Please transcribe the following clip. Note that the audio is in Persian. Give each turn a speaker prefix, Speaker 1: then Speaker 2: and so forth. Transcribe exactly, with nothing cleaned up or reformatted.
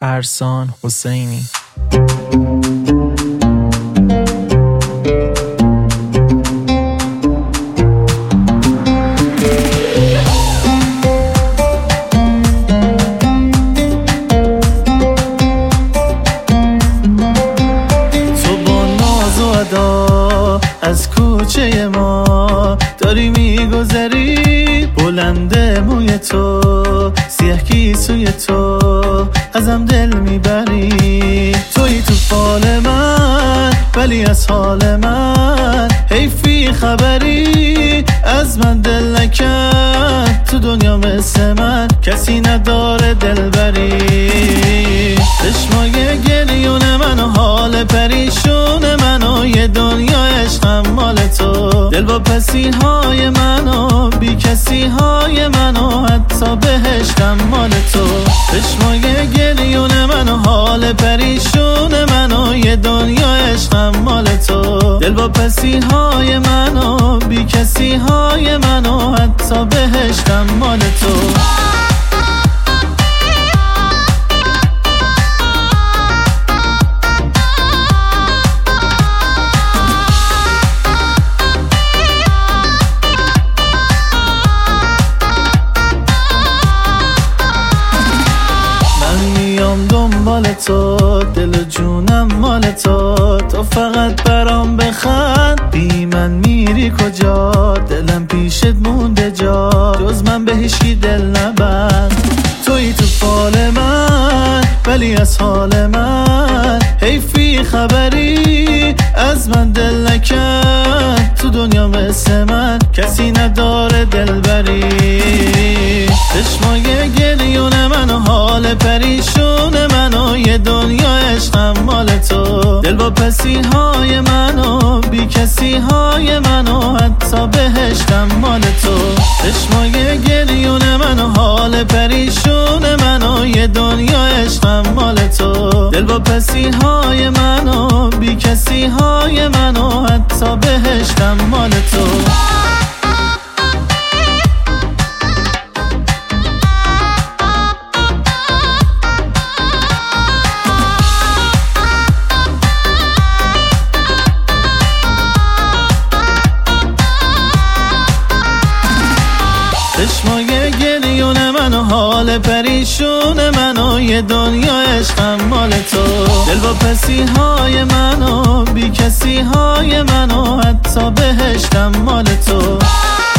Speaker 1: ارسان حسینی.
Speaker 2: از کوچه ما داری میگذری، بلنده موی تو، سیاه کیسوی تو، ازم دل میبری. توی تو فال من ولی از حال من حیفی خبری، از من دل نکن تو دنیا مثل من کسی نداره دل بری. چشمای گریون من و حال پریشون من و یه دنیا عشقم مال تو، دل با پسی های من و بی کسی های من و حتی بهشتم مال تو. چشمای گریون من و حال پریشون من و یه دنیا عشقم مال تو، دل با پسی های من و بی کسی های من و حتی بهشتم مال تو. دنبال تو، دل و جونم مال تو، تو فقط برام بخند. بی من میری کجا؟ دلم پیشت مونده جا، جز من به هیچکی دل نبند. توی تو فال من ولی از حال من حیفی خبری، از من دل نکن تو دنیا مثل من کسی نداره دل بری. چشمای گریون من و حال پریشون من و یه دنیا عشقم مال تو، دل با پسی های من و بی کسی های من و حتی بهشتم مال تو. چشمای گریون من و حال پریشون من و یه دنیا عشقم مال تو، دل با پسی های من و بی کسی های من و حتی بهشتم مال تو. چشمای گریون من و حال پریشون من و یه دنیا عشقم مال تو، دل با پسی های من و بی کسی های من و حتی بهشتم مال تو.